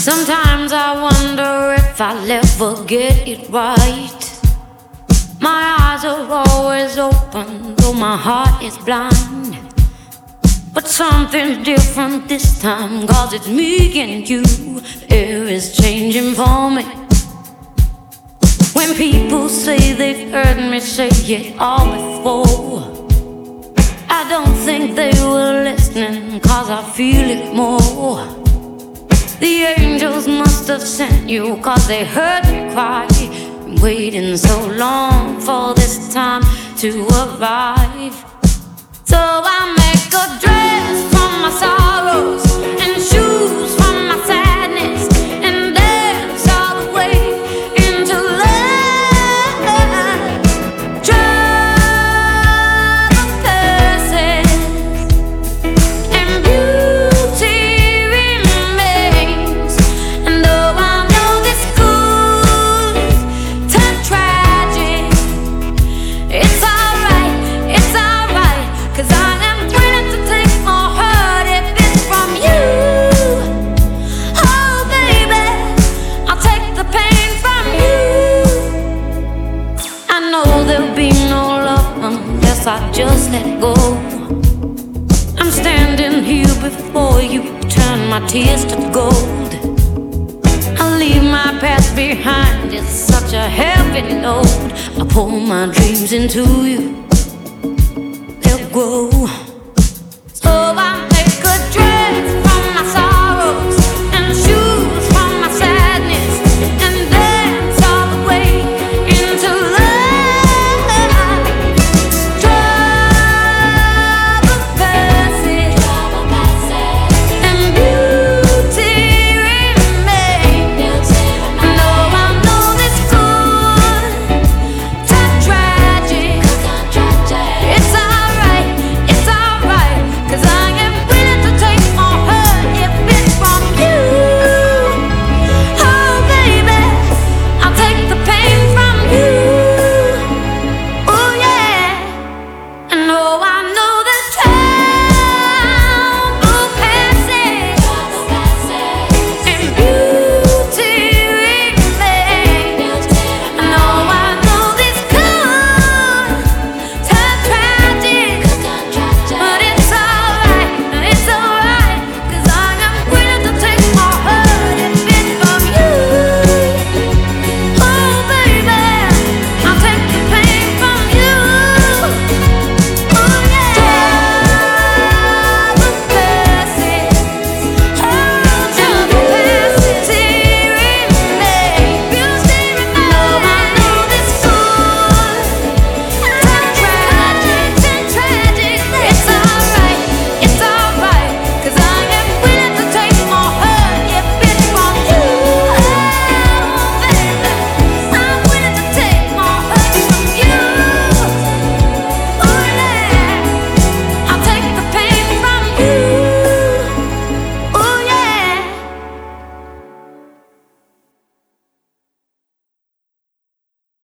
Sometimes I wonder if I'll ever get it right. My eyes are always open, though my heart is blind. But something's different this time, 'cause it's me and you. Air is changing for me. When people say they've heard me say it all before, I don't think they were listening, 'cause I feel it more. The angels must have sent you, 'cause they heard me cry. Been waiting so long for this time to arrive. So I make a dress from my sorrows and shoes from my sadness, and dance all the way into love. Trouble passes and beauty remains. And though I know this could turn tragic, it's alright, 'cause I am willing to take more hurt if it's from you. Oh baby, I'll take the pain from you. I know there'll be no love unless I just let go. I'm standing here before you, turn my tears to gold. I'll leave my past behind, it's such a heavy load. I pour my dreams into you, they'll grow.